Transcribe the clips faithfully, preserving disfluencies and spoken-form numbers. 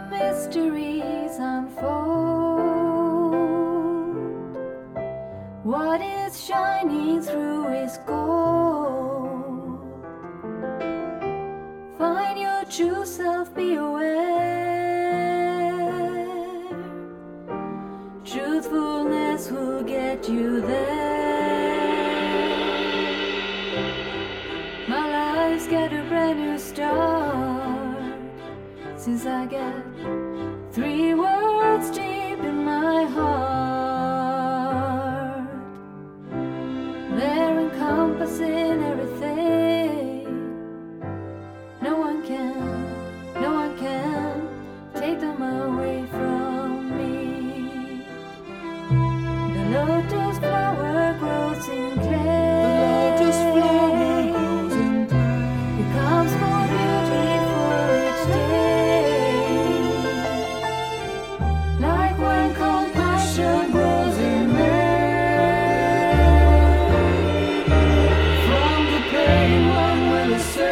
mysteries unfold. What is shining through is gold. Find your true self, be aware. Truthfulness will get you there. My life's got a brand new start since I got three words deep in my heart. They're encompassing everything. No one can, no one can take them away from me. The lotus flower grows in clay. The lotus flower grows in clay. Becomes more beautiful each day. Like when compassion grows in man. From the pain one will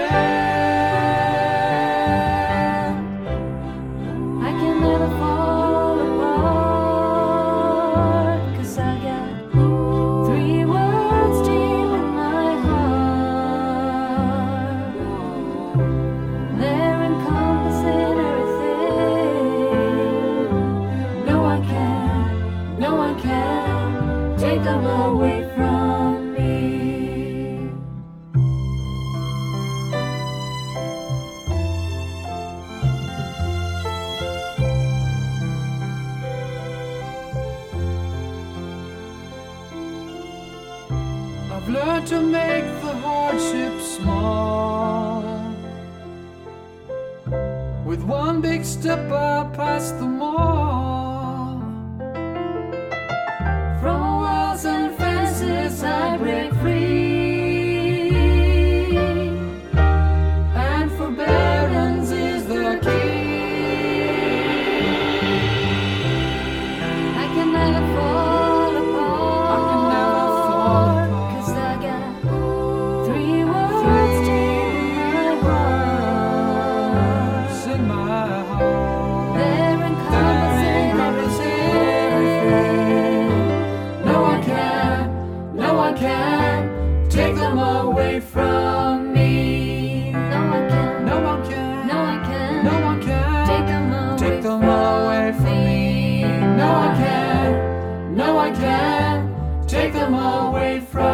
ascend. I can never fall apart, 'cause I got three words deep in my heart. They're encompassing everything. No one can, no one can take them away from me. I've learned to make the hardship small. With one big step I pass them all. From walls and fences I break free, And forbearance is the key. I can never fall apart. I can never fall apart. 'Cause I got three words deep in my heart. It's in my heart. They're encompassing everything. No one can, no one can take them away from me. No one can, No one can, no one can, no one can take them away, take them away from me. No one can, no one can take them away from